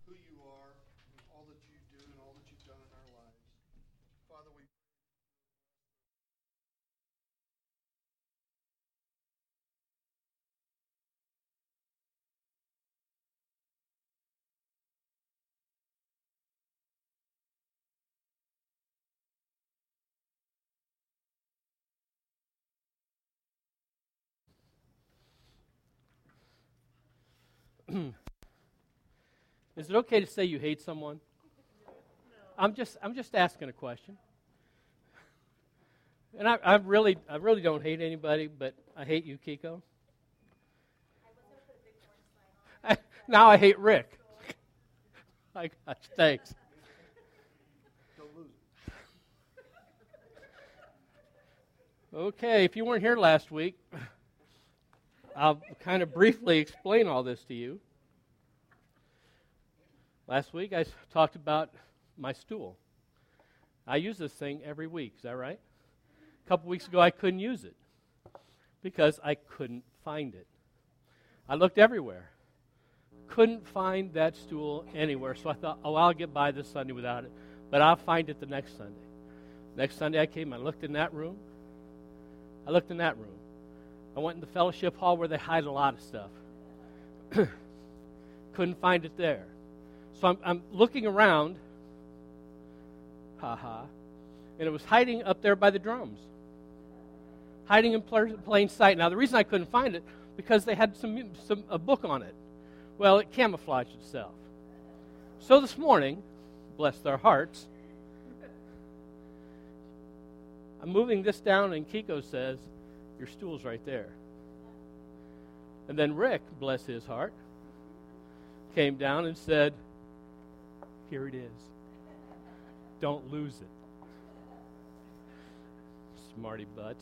who you are, and all that you do, and all that you've done in our lives. Father, we Is it okay to say you hate someone? I'm just asking a question. And I really don't hate anybody, but I hate you, Kiko. Now I hate Rick. My gosh, thanks. don't lose it. Okay, if you weren't here last week, I'll kind of briefly explain all this to you. Last week I talked about my stool. I use this thing every week, is that right? A couple weeks ago I couldn't use it because I couldn't find it. I looked everywhere. Couldn't find that stool anywhere, so I thought, I'll get by this Sunday without it, but I'll find it the next Sunday. Next Sunday I came, I looked in that room. I looked in that room. I went in the fellowship hall where they hide a lot of stuff. Couldn't find it there. So I'm looking around, and it was hiding up there by the drums, hiding in plain sight. Now, the reason I couldn't find it, because they had a book on it. Well, it camouflaged itself. So this morning, bless their hearts, I'm moving this down, and Kiko says, your stool's right there. And then Rick, bless his heart, came down and said, here it is. Don't lose it. Smarty butts.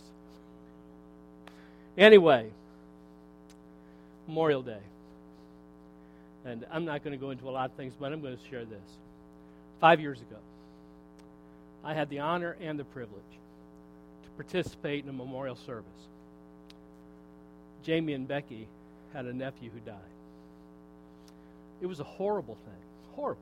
Anyway, Memorial Day. And I'm not going to go into a lot of things, but I'm going to share this. 5 years ago, I had the honor and the privilege to participate in a memorial service. Jamie and Becky had a nephew who died. It was a horrible thing. Horrible.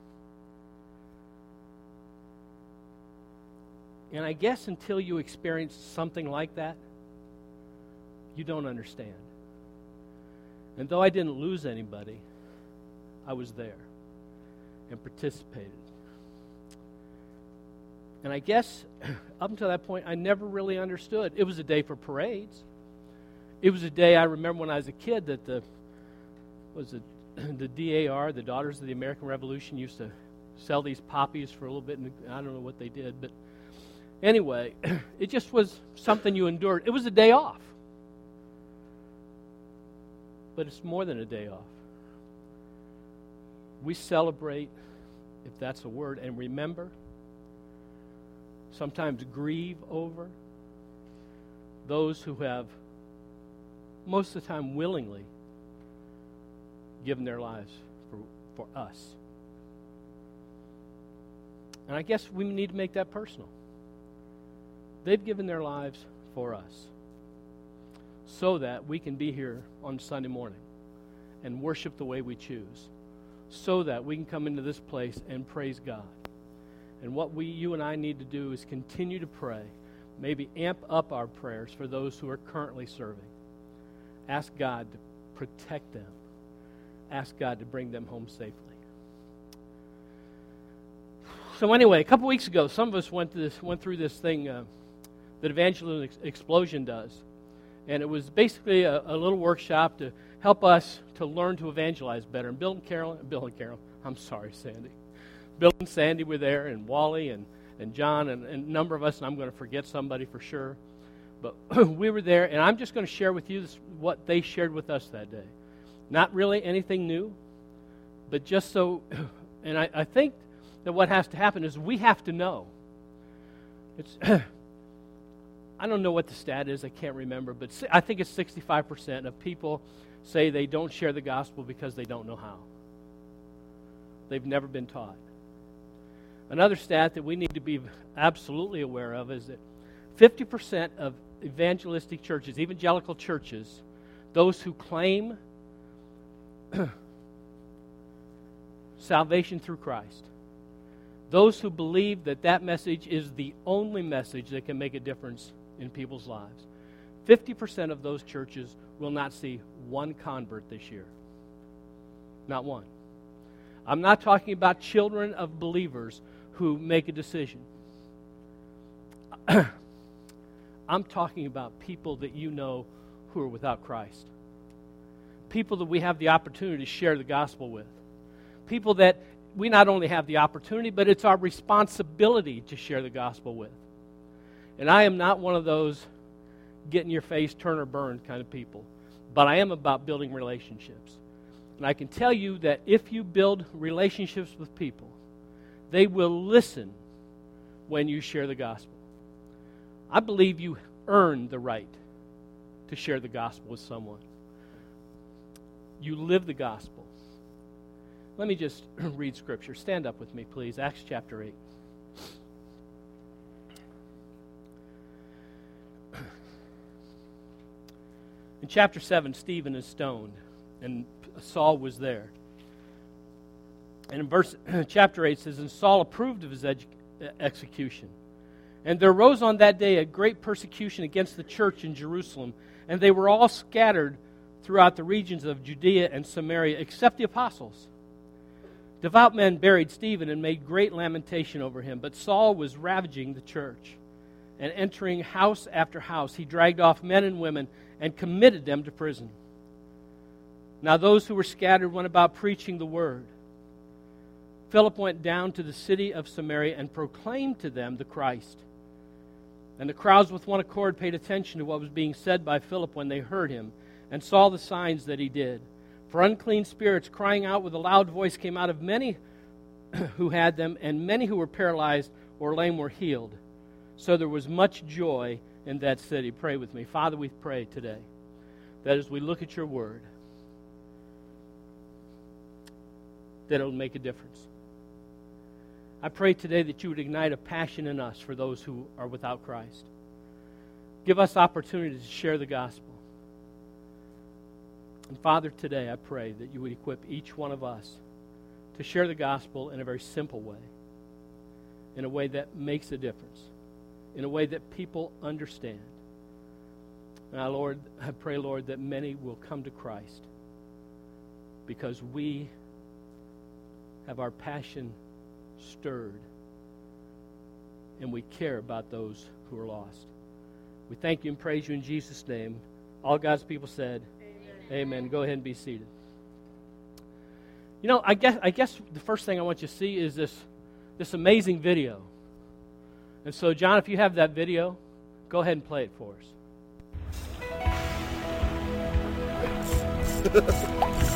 And I guess until you experience something like that, you don't understand. And though I didn't lose anybody, I was there and participated. And I guess up until that point, I never really understood. It was a day for parades. It was a day, I remember when I was a kid, that the DAR, the Daughters of the American Revolution, used to sell these poppies for a little bit, and I don't know what they did, but anyway, it just was something you endured. It was a day off. But it's more than a day off. We celebrate, if that's a word, and remember, sometimes grieve over those who have, most of the time willingly, given their lives for us. And I guess we need to make that personal. They've given their lives for us so that we can be here on Sunday morning and worship the way we choose, so that we can come into this place and praise God. And what you and I need to do is continue to pray, maybe amp up our prayers for those who are currently serving. Ask God to protect them. Ask God to bring them home safely. So anyway, a couple weeks ago, some of us went through this thing that Evangelism Explosion does. And it was basically a little workshop to help us to learn to evangelize better. And Bill and Carol, I'm sorry, Sandy. Bill and Sandy were there, and Wally and John and a number of us, and I'm going to forget somebody for sure. But we were there, and I'm just going to share with you what they shared with us that day. Not really anything new, but just so, and I think that what has to happen is we have to know. It's I don't know what the stat is, I can't remember, but I think it's 65% of people say they don't share the gospel because they don't know how. They've never been taught. Another stat that we need to be absolutely aware of is that 50% of evangelistic churches, evangelical churches, those who claim salvation through Christ. Those who believe that that message is the only message that can make a difference in people's lives. 50% of those churches will not see one convert this year. Not one. I'm not talking about children of believers who make a decision. I'm talking about people that you know who are without Christ. People that we have the opportunity to share the gospel with. People that we not only have the opportunity, but it's our responsibility to share the gospel with. And I am not one of those get in your face, turn or burn kind of people. But I am about building relationships. And I can tell you that if you build relationships with people, they will listen when you share the gospel. I believe you earn the right to share the gospel with someone. You live the gospel. Let me just read Scripture. Stand up with me, please. Acts chapter 8. In chapter 7, Stephen is stoned, and Saul was there. And in chapter 8 says, and Saul approved of his execution. And there arose on that day a great persecution against the church in Jerusalem, and they were all scattered throughout the regions of Judea and Samaria, except the apostles. Devout men buried Stephen and made great lamentation over him. But Saul was ravaging the church, and entering house after house, he dragged off men and women and committed them to prison. Now those who were scattered went about preaching the word. Philip went down to the city of Samaria and proclaimed to them the Christ. And the crowds with one accord paid attention to what was being said by Philip when they heard him, and saw the signs that he did. For unclean spirits, crying out with a loud voice, came out of many who had them, and many who were paralyzed or lame were healed. So there was much joy in that city. Pray with me. Father, we pray today that as we look at your word, that it will make a difference. I pray today that you would ignite a passion in us for those who are without Christ. Give us opportunity to share the gospel. And Father, today I pray that you would equip each one of us to share the gospel in a very simple way, in a way that makes a difference, in a way that people understand. Now, Lord, I pray, Lord, that many will come to Christ because we have our passion stirred and we care about those who are lost. We thank you and praise you in Jesus' name. All God's people said, Amen. Go ahead and be seated. You know, I guess the first thing I want you to see is this amazing video. And so, John, if you have that video, go ahead and play it for us.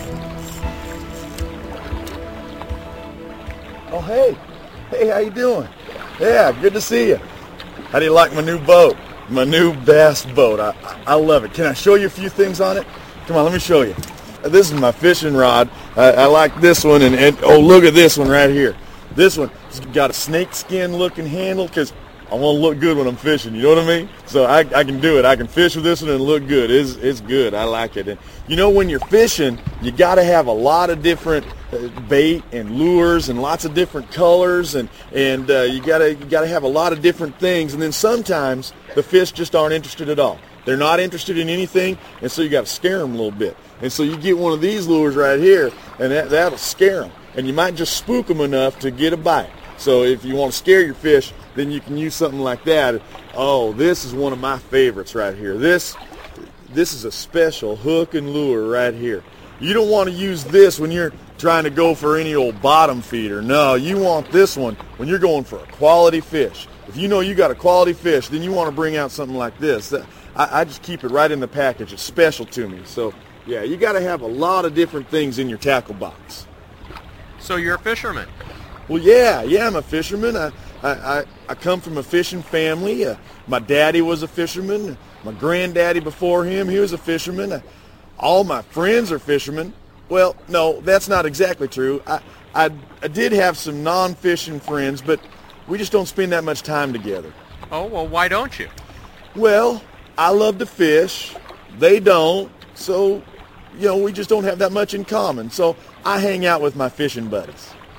Oh, hey. Hey, how you doing? Yeah, good to see you. How do you like my new boat? My new bass boat. I love it. Can I show you a few things on it? Come on, let me show you. This is my fishing rod. I like this one, and oh, look at this one right here. This one has got a snakeskin looking handle because I want to look good when I'm fishing, you know what I mean? So I can do it. I can fish with this one and look good. It's good. I like it. And you know, when you're fishing, you got to have a lot of different bait and lures and lots of different colors, and you gotta have a lot of different things. And then sometimes the fish just aren't interested at all. They're not interested in anything, and so you got to scare them a little bit. And so you get one of these lures right here, and that'll scare them. And you might just spook them enough to get a bite. So if you want to scare your fish, then you can use something like that. Oh, this is one of my favorites right here. This is a special hook and lure right here. You don't want to use this when you're trying to go for any old bottom feeder. No, you want this one when you're going for a quality fish. If you know you got a quality fish, then you want to bring out something like this. I just keep it right in the package. It's special to me. So, yeah, you got to have a lot of different things in your tackle box. So you're a fisherman? Well, yeah, I'm a fisherman. I come from a fishing family. My daddy was a fisherman. My granddaddy before him, he was a fisherman. All my friends are fishermen. Well, no, that's not exactly true. I did have some non-fishing friends, but we just don't spend that much time together. Oh, well, why don't you? Well, I love to fish. They don't. So, we just don't have that much in common. So I hang out with my fishing buddies.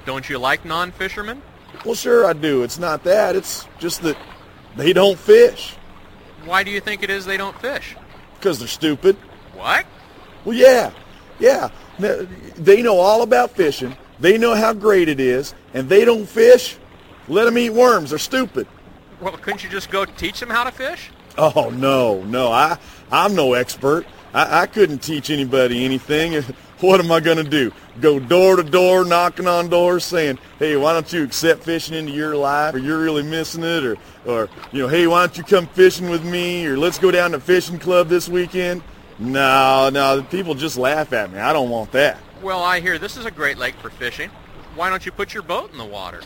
Don't you like non-fishermen? Well, sure I do. It's not that. It's just that they don't fish. Why do you think it is they don't fish? Because they're stupid. What? Well, yeah. They know all about fishing. They know how great it is, and they don't fish. Let them eat worms. They're stupid. Well, couldn't you just go teach them how to fish? Oh, no. I'm no expert. I couldn't teach anybody anything. What am I going to do? Go door to door, knocking on doors, saying, hey, why don't you accept fishing into your life, or you're really missing it, or hey, why don't you come fishing with me, or let's go down to fishing club this weekend? No, people just laugh at me. I don't want that. Well, I hear this is a great lake for fishing. Why don't you put your boat in the water?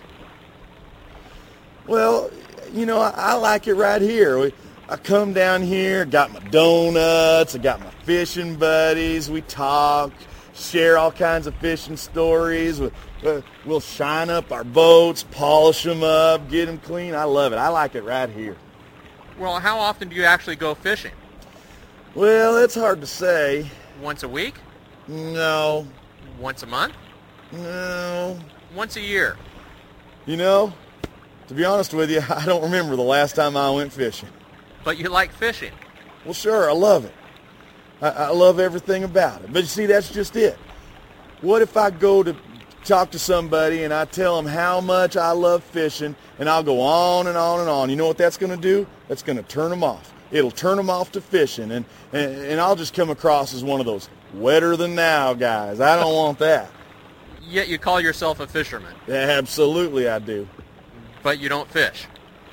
Well, I like it right here. I come down here, got my donuts, I got my fishing buddies, we talk, share all kinds of fishing stories. We'll shine up our boats, polish them up, get them clean. I love it. I like it right here. Well, how often do you actually go fishing? Well, it's hard to say. Once a week? No. Once a month? No. Once a year? To be honest with you, I don't remember the last time I went fishing. But you like fishing. Well, sure, I love it. I love everything about it. But you see, that's just it. What if I go to talk to somebody and I tell them how much I love fishing, and I'll go on and on and on? You know what that's going to do? That's going to turn them off. It'll turn them off to fishing, and I'll just come across as one of those wetter than thou guys. I don't want that. Yet you call yourself a fisherman. Yeah, absolutely I do. But you don't fish.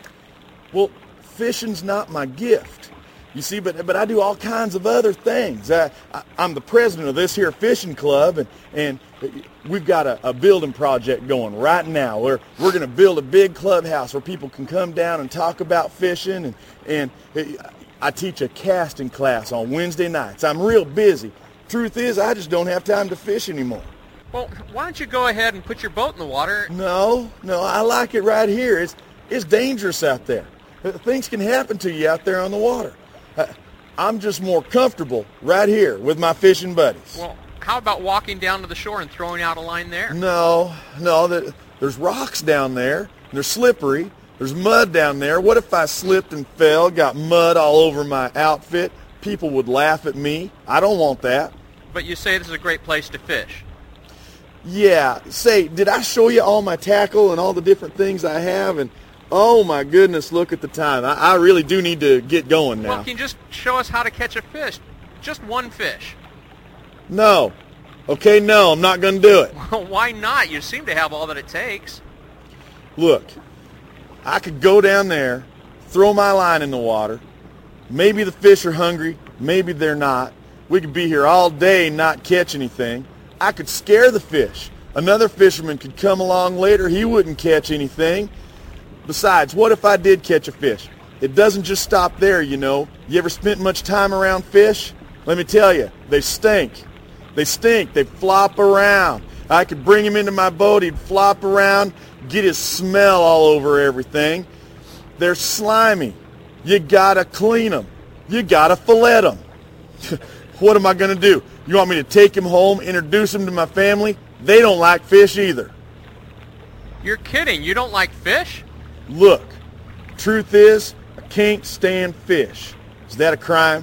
Well, fishing's not my gift. You see, but I do all kinds of other things. I'm the president of this here fishing club, and we've got a building project going right now where we're going to build a big clubhouse where people can come down and talk about fishing, and I teach a casting class on Wednesday nights. I'm real busy. Truth is, I just don't have time to fish anymore. Well, why don't you go ahead and put your boat in the water? No, I like it right here. It's dangerous out there. Things can happen to you out there on the water. I'm just more comfortable right here with my fishing buddies. Well, how about walking down to the shore and throwing out a line there? No, there's rocks down there. They're slippery. There's mud down there. What if I slipped and fell, got mud all over my outfit? People would laugh at me. I don't want that. But you say this is a great place to fish. Yeah. Say, did I show you all my tackle and all the different things I have? And oh my goodness, look at the time. I really do need to get going now. Well, can you just show us how to catch a fish? Just one fish. No. Okay, no, I'm not going to do it. Well, why not? You seem to have all that it takes. Look, I could go down there, throw my line in the water. Maybe the fish are hungry. Maybe they're not. We could be here all day and not catch anything. I could scare the fish. Another fisherman could come along later. He wouldn't catch anything. Besides, what if I did catch a fish? It doesn't just stop there, you know. You ever spent much time around fish? Let me tell you, they stink. They stink. They flop around. I could bring him into my boat. He'd flop around, get his smell all over everything. They're slimy. You gotta clean them. You gotta fillet them. What am I gonna do? You want me to take him home, introduce him to my family? They don't like fish either. You're kidding. You don't like fish? Look, truth is, I can't stand fish. Is that a crime?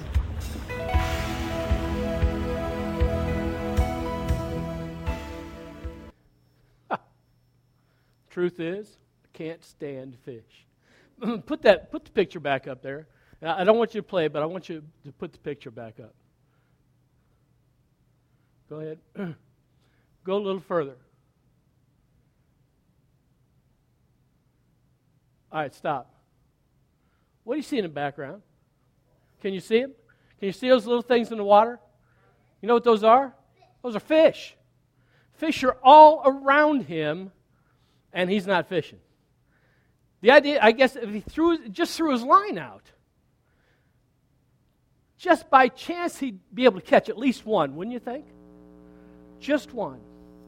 Truth is, I can't stand fish. Put the picture back up there. I don't want you to play, but I want you to put the picture back up. Go ahead. Go a little further. All right, stop. What do you see in the background? Can you see them? Can you see those little things in the water? You know what those are? Those are fish. Fish are all around him, and he's not fishing. The idea, I guess, if he threw his line out, just by chance he'd be able to catch at least one, wouldn't you think? Just one.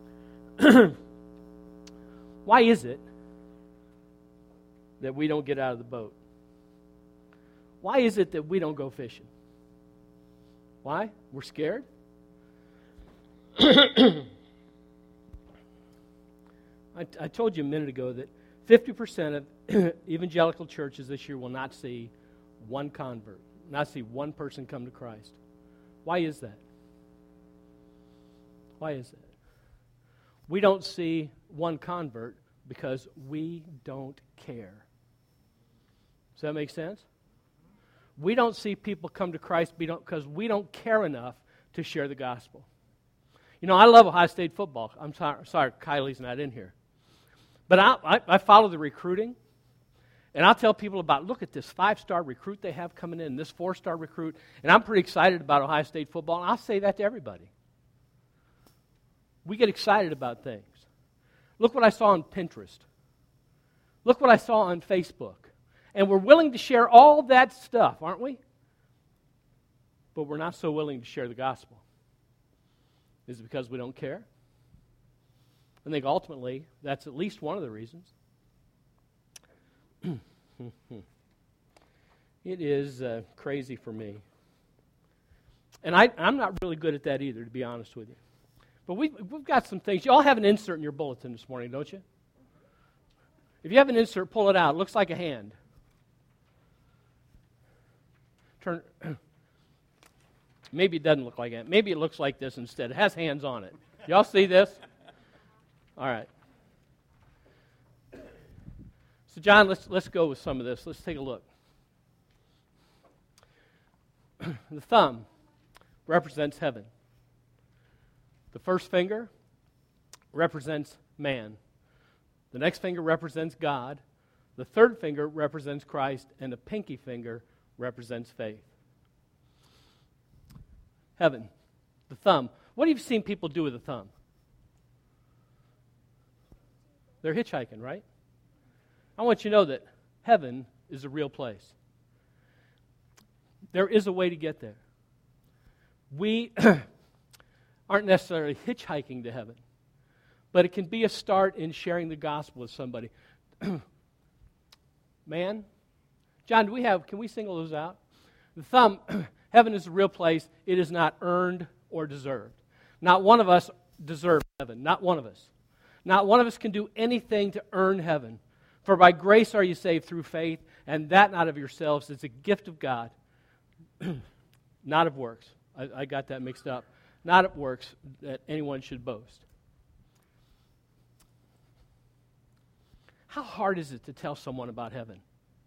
Why is it that we don't get out of the boat? Why is it that we don't go fishing? Why? We're scared? I told you a minute ago that 50% of evangelical churches this year will not see one convert, not see one person come to Christ. Why is that? Why is that? We don't see one convert because we don't care. Does that make sense? We don't see people come to Christ because we don't care enough to share the gospel. You know, I love Ohio State football. I'm sorry Kylie's not in here. But I follow the recruiting, and I'll tell people about, look at this 5-star recruit they have coming in, this 4-star recruit, and I'm pretty excited about Ohio State football, and I'll say that to everybody. We get excited about things. Look what I saw on Pinterest. Look what I saw on Facebook. And we're willing to share all that stuff, aren't we? But we're not so willing to share the gospel. Is it because we don't care? I think ultimately that's at least one of the reasons. It is crazy for me. And I'm not really good at that either, to be honest with you. But we've got some things. You all have an insert in your bulletin this morning, don't you? If you have an insert, pull it out. It looks like a hand. Turn. Maybe it doesn't look like that. Maybe it looks like this instead. It has hands on it. Y'all see this? All right. So, John, let's go with some of this. Let's take a look. The thumb represents heaven. The first finger represents man. The next finger represents God. The third finger represents Christ. And the pinky finger represents faith. Heaven, the thumb. What have you seen people do with the thumb? They're hitchhiking, right? I want you to know that heaven is a real place. There is a way to get there. We aren't necessarily hitchhiking to heaven, but it can be a start in sharing the gospel with somebody. Man, John, can we single those out? The thumb, heaven is a real place. It is not earned or deserved. Not one of us deserves heaven. Not one of us. Not one of us can do anything to earn heaven. For by grace are you saved through faith, and that not of yourselves. It's a gift of God, not of works. I got that mixed up. Not of works that anyone should boast. How hard is it to tell someone about heaven?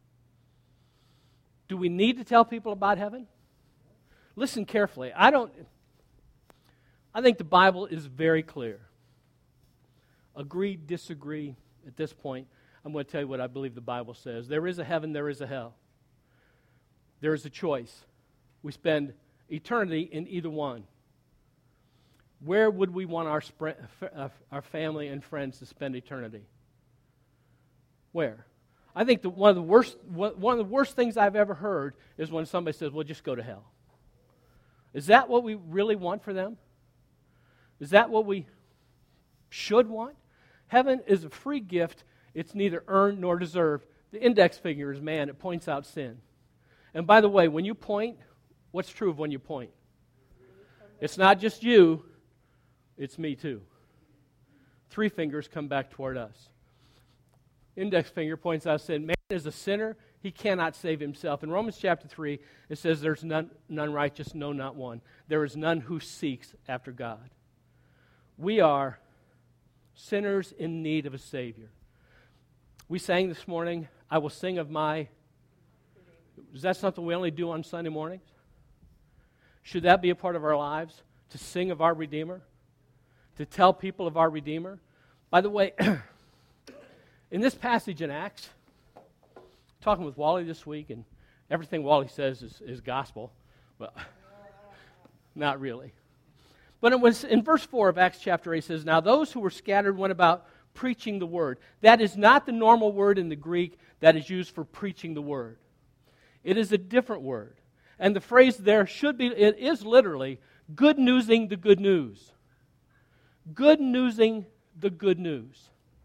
Do we need to tell people about heaven? Listen carefully. I think the Bible is very clear. Agree, disagree. At this point, I'm going to tell you what I believe the Bible says. There is a heaven, there is a hell. There is a choice. We spend eternity in either one. Where would we want our family and friends to spend eternity? Where? I think one of the worst things I've ever heard is when somebody says, well, just go to hell. Is that what we really want for them? Is that what we should want? Heaven is a free gift. It's neither earned nor deserved. The index finger is man. It points out sin. And by the way, when you point, what's true of when you point? It's not just you. It's me too. 3 fingers come back toward us. Index finger points out sin. Man is a sinner. He cannot save himself. In Romans chapter 3, it says there's none righteous, no, not one. There is none who seeks after God. We are sinners in need of a Savior. We sang this morning, I will sing of my... Is that something we only do on Sunday mornings? Should that be a part of our lives? To sing of our Redeemer? To tell people of our Redeemer? By the way, in this passage in Acts, talking with Wally this week, and everything Wally says is gospel. Well, not really. But it was in verse 4 of Acts chapter 8, it says, now those who were scattered went about preaching the word. That is not the normal word in the Greek that is used for preaching the word. It is a different word. And the phrase there it is literally good newsing the good news. Good newsing the good news.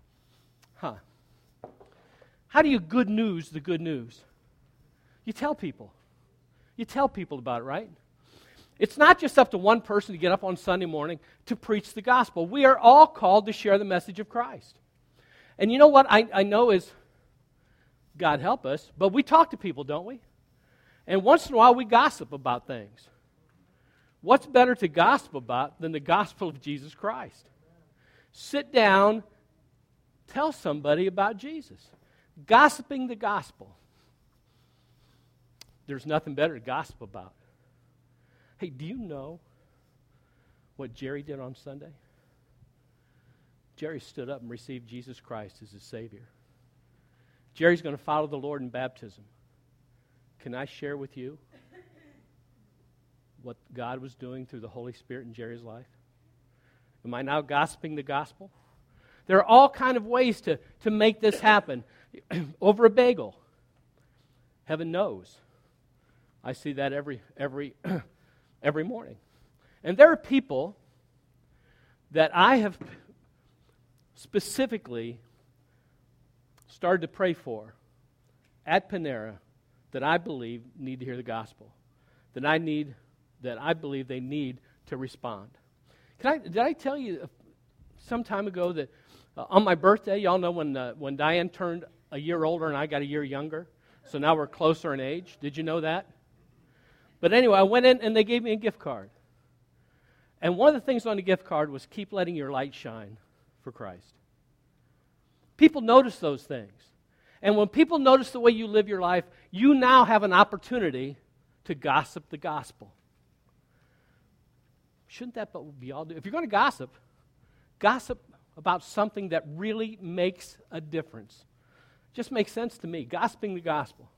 How do you good news the good news? You tell people. You tell people about it, right? It's not just up to one person to get up on Sunday morning to preach the gospel. We are all called to share the message of Christ. And you know what I know is, God help us, but we talk to people, don't we? And once in a while we gossip about things. What's better to gossip about than the gospel of Jesus Christ? Sit down, tell somebody about Jesus. Gossiping the gospel. There's nothing better to gossip about. Hey, do you know what Jerry did on Sunday? Jerry stood up and received Jesus Christ as his Savior. Jerry's going to follow the Lord in baptism. Can I share with you what God was doing through the Holy Spirit in Jerry's life? Am I now gossiping the gospel? There are all kinds of ways to make this happen. Over a bagel. Heaven knows. I see that every morning. And there are people that I have specifically started to pray for at Panera that I believe need to hear the gospel. That I believe they need to respond. Did I tell you some time ago that on my birthday, y'all know when Diane turned a year older and I got a year younger, so now we're closer in age. Did you know that? But anyway, I went in and they gave me a gift card. And one of the things on the gift card was keep letting your light shine for Christ. People notice those things. And when people notice the way you live your life, you now have an opportunity to gossip the gospel. Shouldn't that be all do? If you're going to gossip about something that really makes a difference. Just makes sense to me. Gossiping the gospel.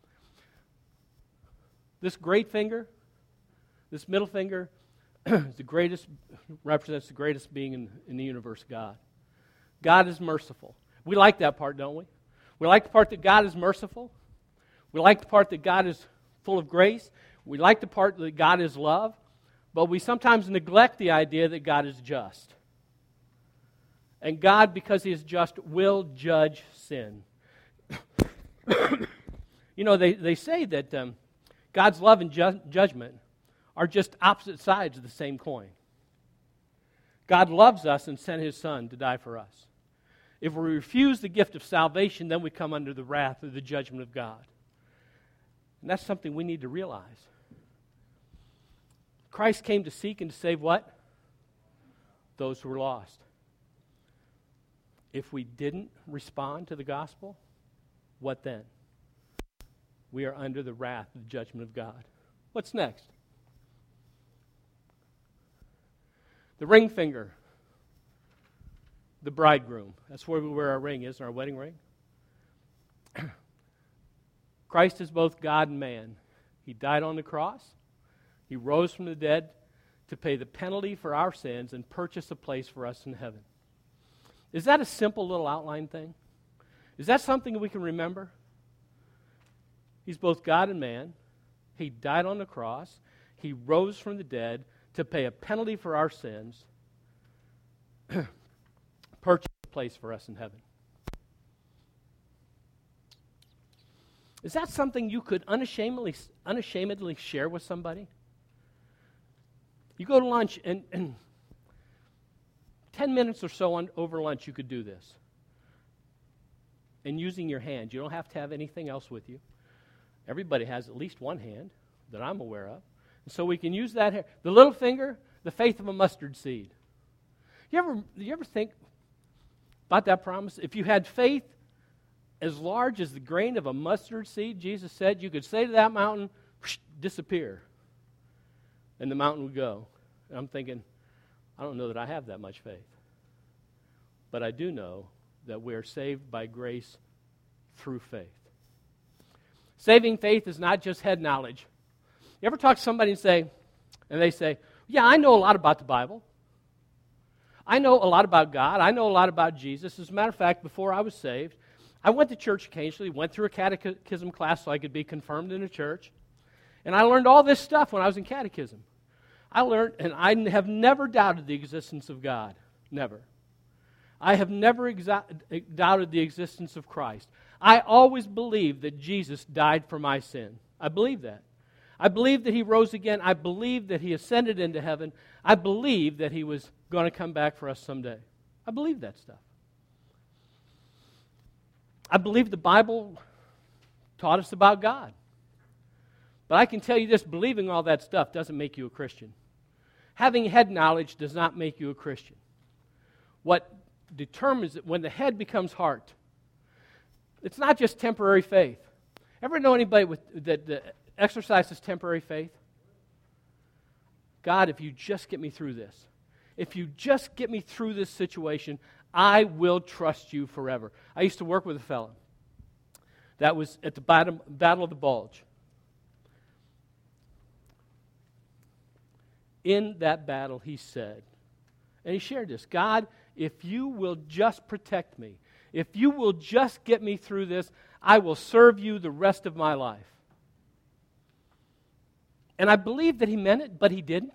This great finger, this middle finger, represents the greatest being in the universe, God. God is merciful. We like that part, don't we? We like the part that God is merciful. We like the part that God is full of grace. We like the part that God is love. But we sometimes neglect the idea that God is just. And God, because He is just, will judge sin. You know, they say that God's love and judgment are just opposite sides of the same coin. God loves us and sent His Son to die for us. If we refuse the gift of salvation, then we come under the wrath of the judgment of God. And that's something we need to realize. Christ came to seek and to save what? Those who were lost. If we didn't respond to the gospel, what then? We are under the wrath of the judgment of God. What's next? The ring finger. The bridegroom. That's where we wear our ring, isn't our wedding ring? Christ is both God and man. He died on the cross. He rose from the dead to pay the penalty for our sins and purchase a place for us in heaven. Is that a simple little outline thing? Is that something we can remember? He's both God and man. He died on the cross. He rose from the dead to pay a penalty for our sins, purchase a place for us in heaven. Is that something you could unashamedly share with somebody? You go to lunch, and 10 minutes or so over lunch, you could do this. And using your hand. You don't have to have anything else with you. Everybody has at least one hand that I'm aware of. And so we can use that here. The little finger, the faith of a mustard seed. You ever think about that promise? If you had faith as large as the grain of a mustard seed, Jesus said, you could say to that mountain, disappear. And the mountain would go. And I'm thinking, I don't know that I have that much faith. But I do know that we are saved by grace through faith. Saving faith is not just head knowledge. You ever talk to somebody and they say, yeah, I know a lot about the Bible. I know a lot about God. I know a lot about Jesus. As a matter of fact, before I was saved, I went to church occasionally, went through a catechism class so I could be confirmed in a church. And I learned all this stuff when I was in catechism. I learned, and I have never doubted the existence of God. Never. I have never doubted the existence of Christ. I always believed that Jesus died for my sin. I believe that. I believe that He rose again. I believe that He ascended into heaven. I believe that He was going to come back for us someday. I believe that stuff. I believe the Bible taught us about God. But I can tell you this, believing all that stuff doesn't make you a Christian. Having head knowledge does not make you a Christian. What determines it, when the head becomes heart, it's not just temporary faith. Ever know anybody that exercises temporary faith? God, if you just get me through this, if you just get me through this situation, I will trust you forever. I used to work with a fellow that was at the Battle of the Bulge. In that battle, he said, and he shared this, God, if you will just protect me, if you will just get me through this, I will serve you the rest of my life. And I believe that he meant it, but he didn't.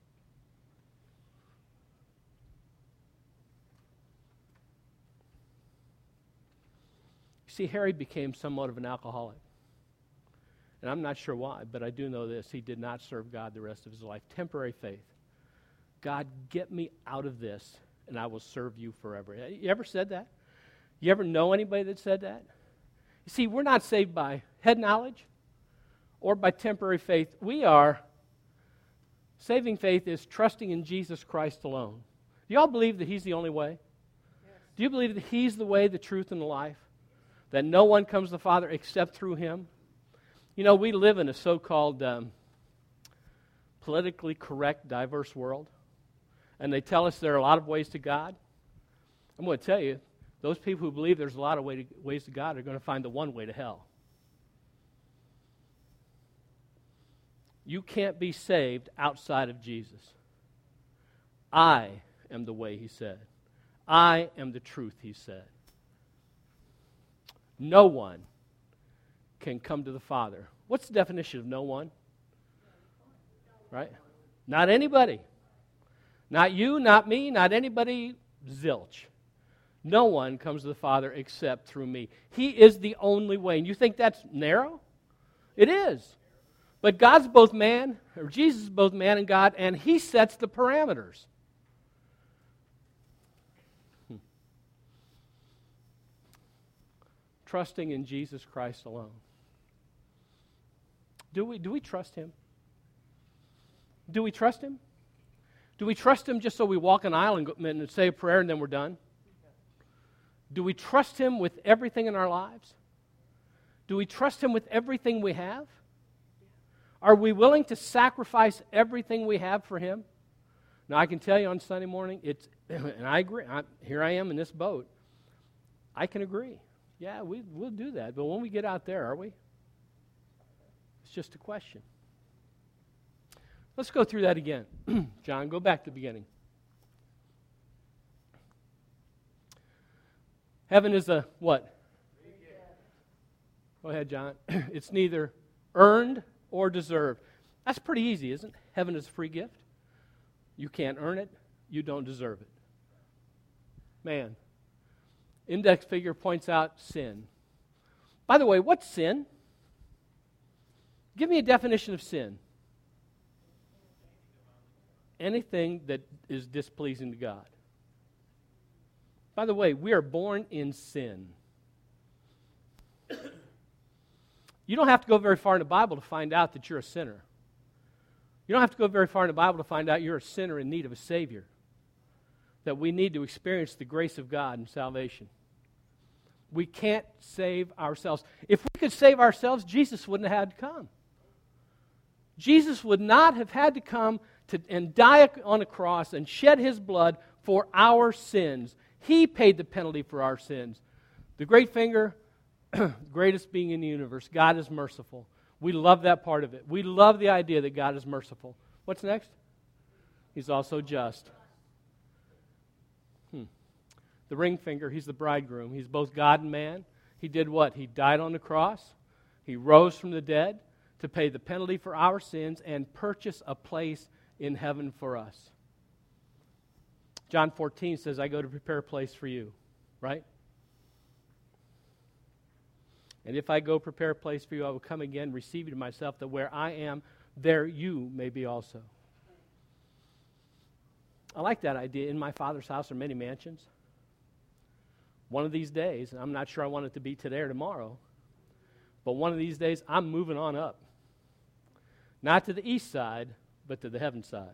See, Harry became somewhat of an alcoholic. And I'm not sure why, but I do know this. He did not serve God the rest of his life. Temporary faith. God, get me out of this, and I will serve you forever. You ever said that? You ever know anybody that said that? You see, we're not saved by head knowledge or by temporary faith. We are, saving faith is trusting in Jesus Christ alone. Do you all believe that he's the only way? Yes. Do you believe that he's the way, the truth, and the life? That no one comes to the Father except through him? You know, we live in a so-called politically correct, diverse world. And they tell us there are a lot of ways to God. I'm going to tell you, those people who believe there's a lot of ways to God are going to find the one way to hell. You can't be saved outside of Jesus. I am the way, he said. I am the truth, he said. No one can come to the Father. What's the definition of no one? Right? Not anybody. Not you, not me, not anybody, zilch. No one comes to the Father except through me. He is the only way. And you think that's narrow? It is. But God's both man, or Jesus is both man and God, and he sets the parameters. Trusting in Jesus Christ alone. Do we trust him? Do we trust him? Do we trust him just so we walk an aisle and say a prayer and then we're done? Do we trust him with everything in our lives? Do we trust him with everything we have? Are we willing to sacrifice everything we have for him? Now, I can tell you on Sunday morning, and I agree. Here I am in this boat. I can agree. Yeah, we'll do that. But when we get out there, are we? It's just a question. Let's go through that again. John, go back to the beginning. Heaven is a what? Go ahead, John. It's neither earned or deserved. That's pretty easy, isn't it? Heaven is a free gift. You can't earn it. You don't deserve it. Man. Index figure points out sin. By the way, what's sin? Give me a definition of sin. Anything that is displeasing to God. By the way, we are born in sin. You don't have to go very far in the Bible to find out that you're a sinner. You don't have to go very far in the Bible to find out you're a sinner in need of a Savior. That we need to experience the grace of God and salvation. We can't save ourselves. If we could save ourselves, Jesus wouldn't have had to come. Jesus would not have had to come and die on a cross and shed his blood for our sins. He paid the penalty for our sins. The great finger, greatest being in the universe. God is merciful. We love that part of it. We love the idea that God is merciful. What's next? He's also just. The ring finger, he's the bridegroom. He's both God and man. He did what? He died on the cross. He rose from the dead to pay the penalty for our sins and purchase a place in heaven for us. John 14 says, I go to prepare a place for you. Right? And if I go prepare a place for you, I will come again, receive you to myself, that where I am, there you may be also. I like that idea. In my Father's house are many mansions. one of these days, and I'm not sure I want it to be today or tomorrow, but one of these days I'm moving on up. Not to the east side, but to the heaven side.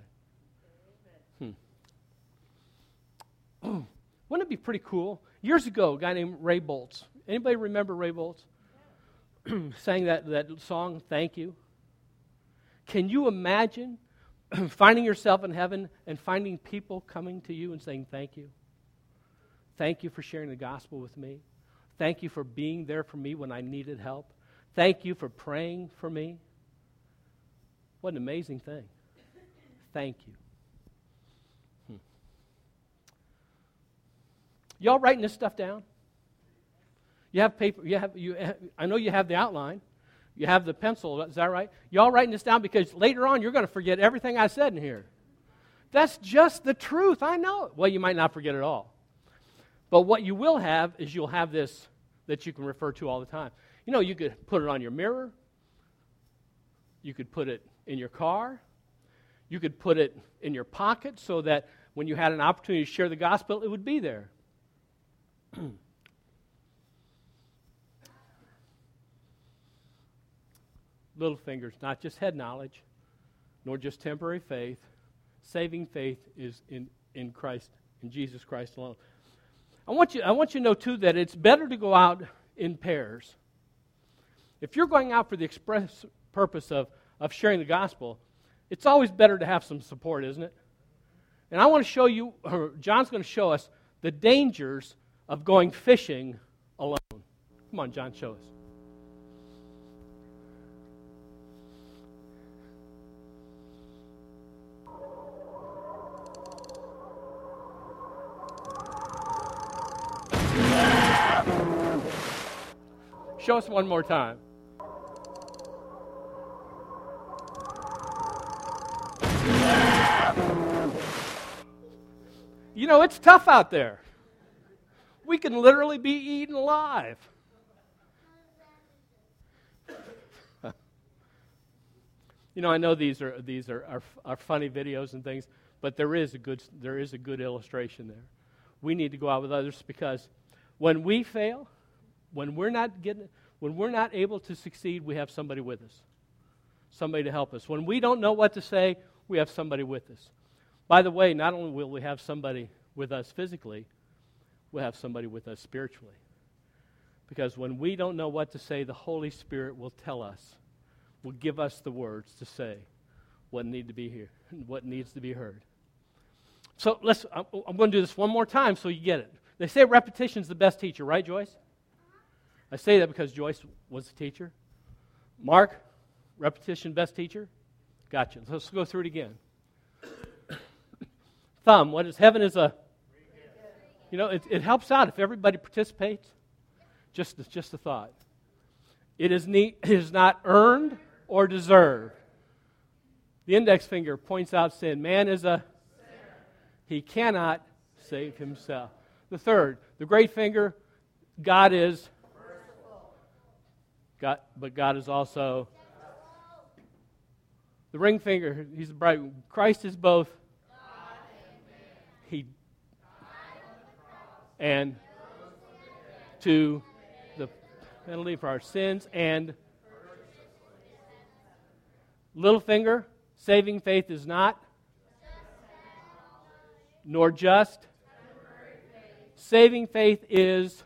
Wouldn't it be pretty cool? Years ago, a guy named Ray Boltz. Anybody remember Ray Boltz? Sang that song, Thank You. Can you imagine finding yourself in heaven and finding people coming to you and saying thank you? Thank you for sharing the gospel with me. Thank you for being there for me when I needed help. Thank you for praying for me. What an amazing thing. Thank you. Y'all writing this stuff down? You have paper, I know you have the outline. You have the pencil, is that right? Y'all writing this down because later on you're going to forget everything I said in here. That's just the truth, I know. Well, you might not forget it all. But what you will have is you'll have this that you can refer to all the time. You know, you could put it on your mirror. You could put it in your car. You could put it in your pocket so that when you had an opportunity to share the gospel, it would be there. Little fingers, not just head knowledge, nor just temporary faith. Saving faith is in Christ, in Jesus Christ alone. I want you to know, too, that it's better to go out in pairs. If you're going out for the express purpose of sharing the gospel, it's always better to have some support, isn't it? And I want to show you, or John's going to show us, the dangers of going fishing alone. Come on, John, show us. Show us one more time. You know, it's tough out there. We can literally be eaten alive. You know, I know these are funny videos and things, but there is a good illustration there. We need to go out with others because when we fail, when we're not able to succeed, we have somebody with us, somebody to help us. When we don't know what to say, we have somebody with us. By the way, not only will we have somebody with us physically, we'll have somebody with us spiritually. Because when we don't know what to say, the Holy Spirit will tell us, will give us the words to say what needs to be here, what needs to be heard. So I'm going to do this one more time so you get it. They say repetition's the best teacher, right, Joyce? I say that because Joyce was a teacher. Mark, repetition best teacher? Gotcha. So let's go through it again. Thumb, what is heaven is a... You know, it helps out if everybody participates. Just a thought. It is not earned or deserved. The index finger points out sin. Man is a sinner. He cannot save himself. The third, the great finger, God is merciful. But God is also... The ring finger, he's bright. Christ is both God and man. He and to the penalty for our sins, and little finger, saving faith is not, nor just. Saving faith is.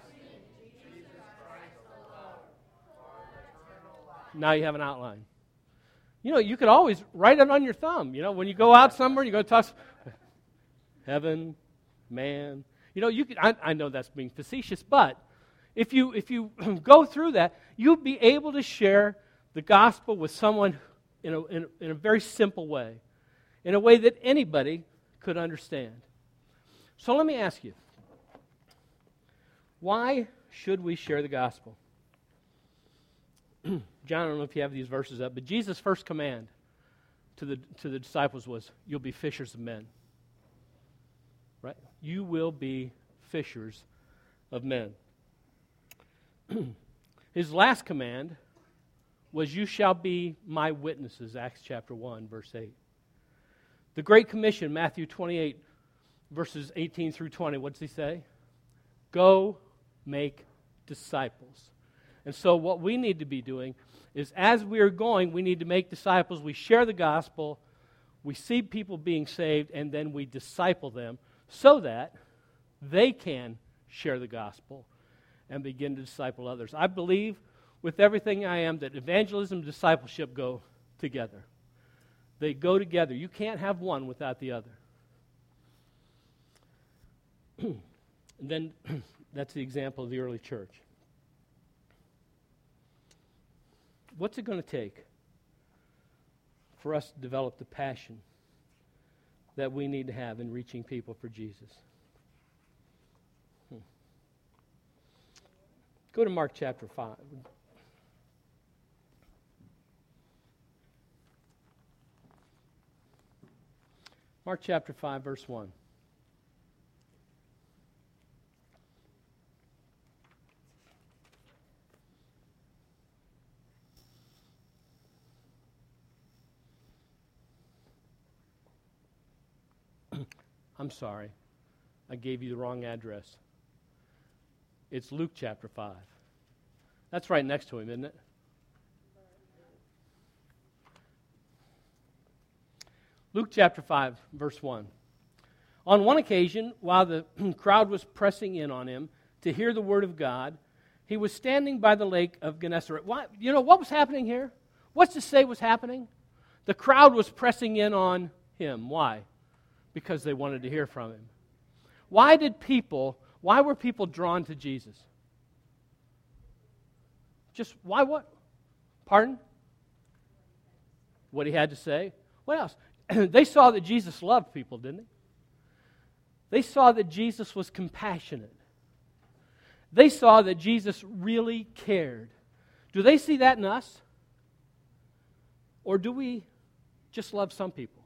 Now you have an outline. You know, you could always write it on your thumb. You know, when you go out somewhere, you're going to talk heaven, man. You know, you could. I know that's being facetious, but if you go through that, you'll be able to share the gospel with someone in a very simple way, in a way that anybody could understand. So let me ask you, why should we share the gospel? John, I don't know if you have these verses up, but Jesus' first command to the disciples was, you'll be fishers of men. Right? You will be fishers of men. His last command was, you shall be my witnesses, Acts chapter 1, verse 8. The Great Commission, Matthew 28, verses 18 through 20, what does he say? Go make disciples. And so what we need to be doing is, as we are going, we need to make disciples. We share the gospel, we see people being saved, and then we disciple them so that they can share the gospel and begin to disciple others. I believe with everything I am that evangelism and discipleship go together. They go together. You can't have one without the other. And then that's the example of the early church. What's it going to take for us to develop the passion that we need to have in reaching people for Jesus? Go to Mark chapter 5. Mark chapter 5, verse 1. I'm sorry. I gave you the wrong address. It's Luke chapter 5. That's right next to him, isn't it? Luke chapter 5, verse 1. On one occasion, while the crowd was pressing in on him to hear the word of God, he was standing by the lake of Gennesaret. What was happening here? What's to say was happening? The crowd was pressing in on him. Why? Because they wanted to hear from him. Why were people drawn to Jesus? Just why what? Pardon? What he had to say? What else? They saw that Jesus loved people, didn't they? They saw that Jesus was compassionate. They saw that Jesus really cared. Do they see that in us? Or do we just love some people?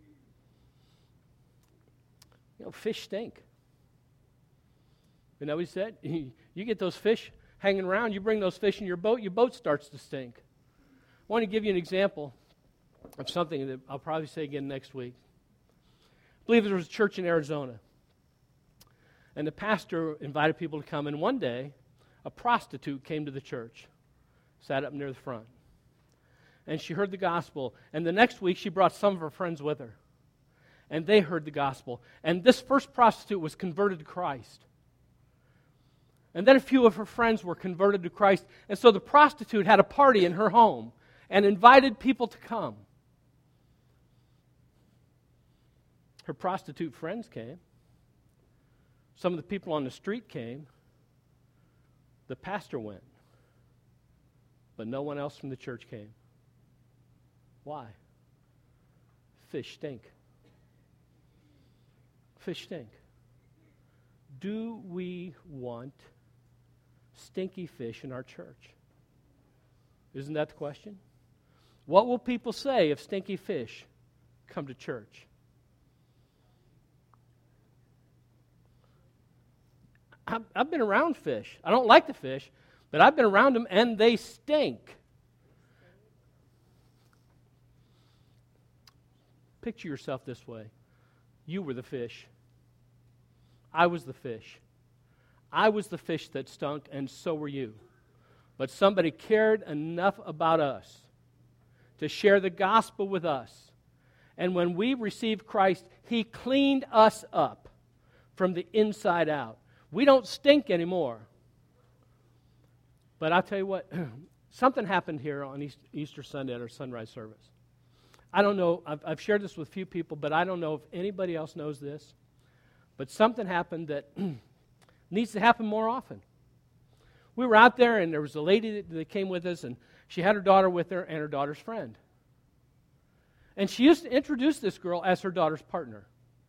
Fish stink. You know what he said? You get those fish hanging around, you bring those fish in your boat starts to stink. I want to give you an example of something that I'll probably say again next week. I believe there was a church in Arizona, and the pastor invited people to come, and one day, a prostitute came to the church, sat up near the front, and she heard the gospel, and the next week she brought some of her friends with her, and they heard the gospel, and this first prostitute was converted to Christ. And then a few of her friends were converted to Christ, and so the prostitute had a party in her home and invited people to come. Her prostitute friends came. Some of the people on the street came. The pastor went. But no one else from the church came. Why? Fish stink. Fish stink. Do we want stinky fish in our church? Isn't that the question? What will people say if stinky fish come to church? I've been around fish. I don't like the fish, but I've been around them and they stink. Picture yourself this way. You were the fish. I was the fish. I was the fish that stunk, and so were you. But somebody cared enough about us to share the gospel with us. And when we received Christ, He cleaned us up from the inside out. We don't stink anymore. But I'll tell you what, something happened here on Easter Sunday at our sunrise service. I don't know, I've shared this with a few people, but I don't know if anybody else knows this. But something happened that needs to happen more often. We were out there, and there was a lady that came with us, and she had her daughter with her and her daughter's friend. And she used to introduce this girl as her daughter's partner.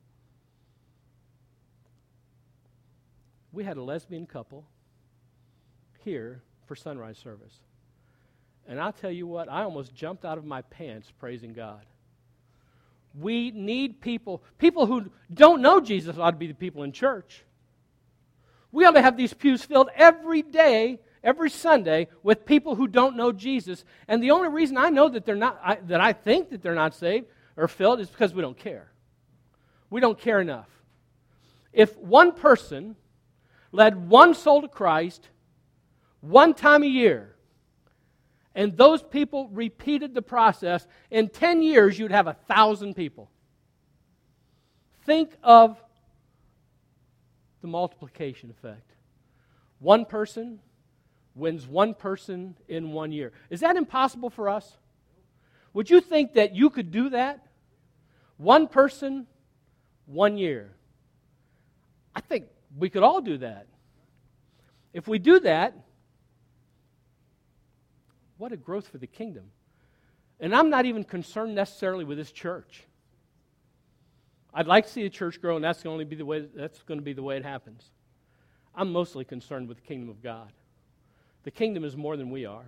We had a lesbian couple here for sunrise service. And I'll tell you what, I almost jumped out of my pants praising God. We need people who don't know Jesus ought to be the people in church. We ought to have these pews filled every day, every Sunday, with people who don't know Jesus. And the only reason I know that I think that they're not saved or filled is because we don't care. We don't care enough. If one person led one soul to Christ one time a year, and those people repeated the process, in 10 years you'd have 1,000 people. Think of the multiplication effect. One person wins one person in 1 year. Is that impossible for us? Would you think that you could do that? One person, 1 year. I think we could all do that. If we do that, what a growth for the kingdom. And I'm not even concerned necessarily with this church. I'd like to see the church grow, and that's going to be the way it happens. I'm mostly concerned with the kingdom of God. The kingdom is more than we are.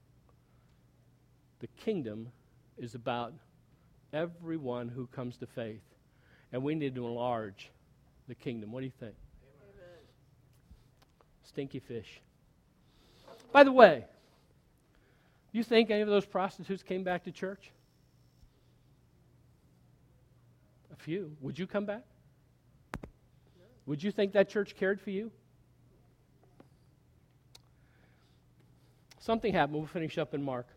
The kingdom is about everyone who comes to faith. And we need to enlarge the kingdom. What do you think? Amen. Stinky fish. By the way, you think any of those prostitutes came back to church? A few. Would you come back? Would you think that church cared for you? Something happened. We'll finish up in Mark.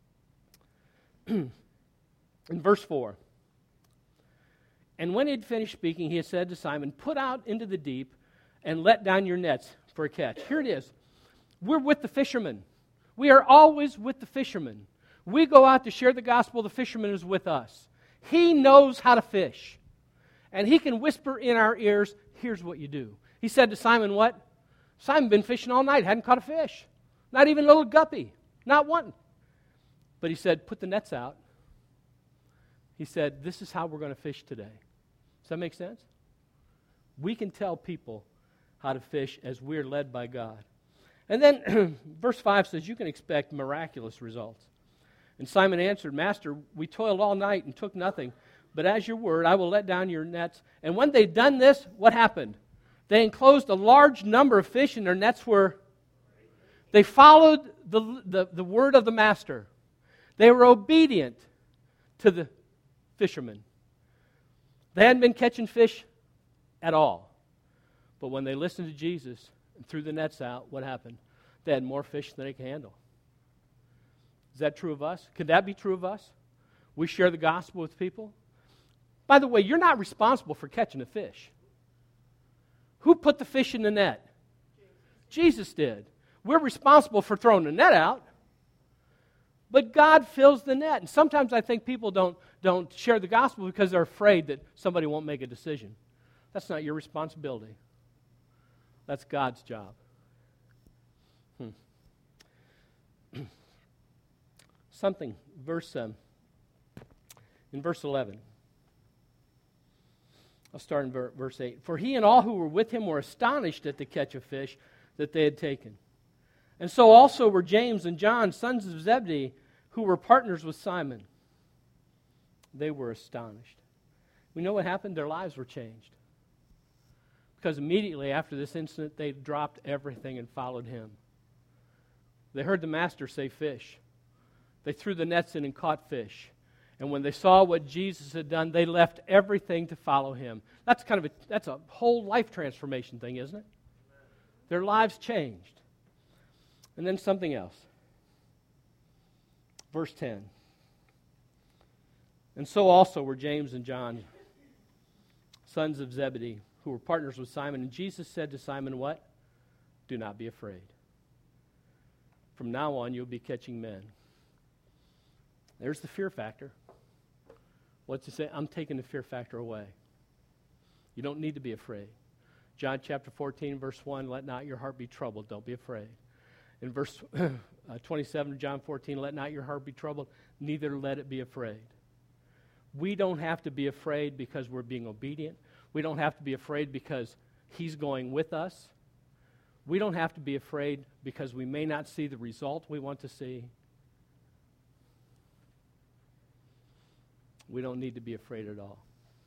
In verse 4. And when he had finished speaking, he had said to Simon, "Put out into the deep and let down your nets for a catch." Here it is. We're with the fishermen. We are always with the fishermen. We go out to share the gospel. The fisherman is with us. He knows how to fish. And he can whisper in our ears, here's what you do. He said to Simon, what? Simon been fishing all night, hadn't caught a fish. Not even a little guppy. Not one. But he said, put the nets out. He said, this is how we're going to fish today. Does that make sense? We can tell people how to fish as we're led by God. And then verse 5 says, you can expect miraculous results. And Simon answered, Master, we toiled all night and took nothing, but as your word, I will let down your nets. And when they'd done this, what happened? They enclosed a large number of fish, and their nets were... They followed the word of the master. They were obedient to the fishermen. They hadn't been catching fish at all. But when they listened to Jesus and threw the nets out, what happened? They had more fish than they could handle. Is that true of us? Could that be true of us? We share the gospel with people. By the way, you're not responsible for catching a fish. Who put the fish in the net? Jesus did. We're responsible for throwing the net out, but God fills the net. And sometimes I think people don't share the gospel because they're afraid that somebody won't make a decision. That's not your responsibility. That's God's job. Something, in verse 11. I'll start in verse 8. For he and all who were with him were astonished at the catch of fish that they had taken. And so also were James and John, sons of Zebedee, who were partners with Simon. They were astonished. We know what happened? Their lives were changed. Because immediately after this incident, they dropped everything and followed him. They heard the master say fish. They threw the nets in and caught fish. And when they saw what Jesus had done, they left everything to follow him. That's a whole life transformation thing, isn't it? Their lives changed. And then something else. Verse 10. And so also were James and John, sons of Zebedee, who were partners with Simon. And Jesus said to Simon, what? Do not be afraid. From now on, you'll be catching men. There's the fear factor. What's it say? I'm taking the fear factor away. You don't need to be afraid. John chapter 14, verse 1, let not your heart be troubled. Don't be afraid. In verse 27 of John 14, let not your heart be troubled, neither let it be afraid. We don't have to be afraid because we're being obedient. We don't have to be afraid because he's going with us. We don't have to be afraid because we may not see the result we want to see. We don't need to be afraid at all.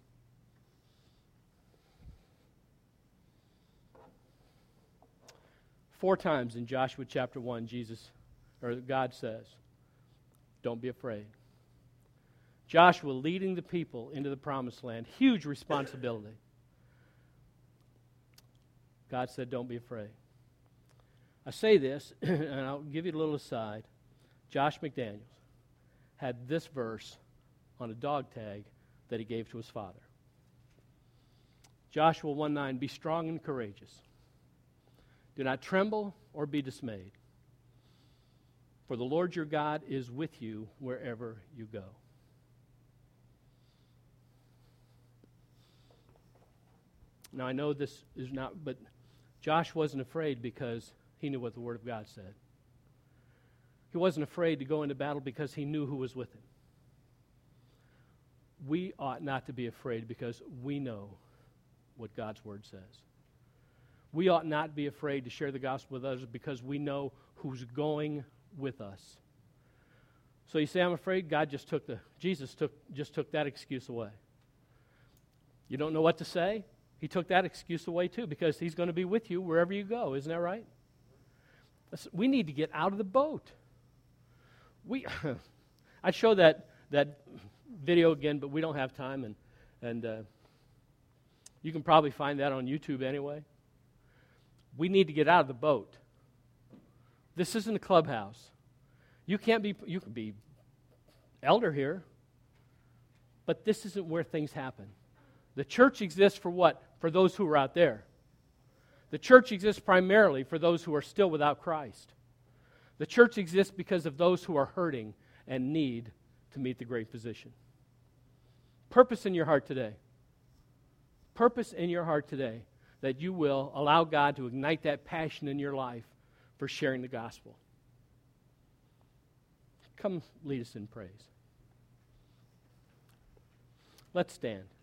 Four times in Joshua chapter 1, God says, don't be afraid. Joshua leading the people into the promised land, huge responsibility. God said, don't be afraid. I say this, and I'll give you a little aside. Josh McDaniels had this verse on a dog tag that he gave to his father. Joshua 1:9, be strong and courageous. Do not tremble or be dismayed. For the Lord your God is with you wherever you go. Now I know this is not, but Josh wasn't afraid because he knew what the Word of God said. He wasn't afraid to go into battle because he knew who was with him. We ought not to be afraid because we know what God's Word says. We ought not be afraid to share the gospel with others because we know who's going with us. So you say, I'm afraid? Jesus took that excuse away. You don't know what to say? He took that excuse away too because he's going to be with you wherever you go. Isn't that right? We need to get out of the boat. I'd show that video again, but we don't have time, and you can probably find that on YouTube anyway. We need to get out of the boat. This isn't a clubhouse. You can be elder here, but this isn't where things happen. The church exists for what? For those who are out there. The church exists primarily for those who are still without Christ. The church exists because of those who are hurting and need to meet the great physician. Purpose in your heart today. Purpose in your heart today that you will allow God to ignite that passion in your life for sharing the gospel. Come lead us in praise. Let's stand.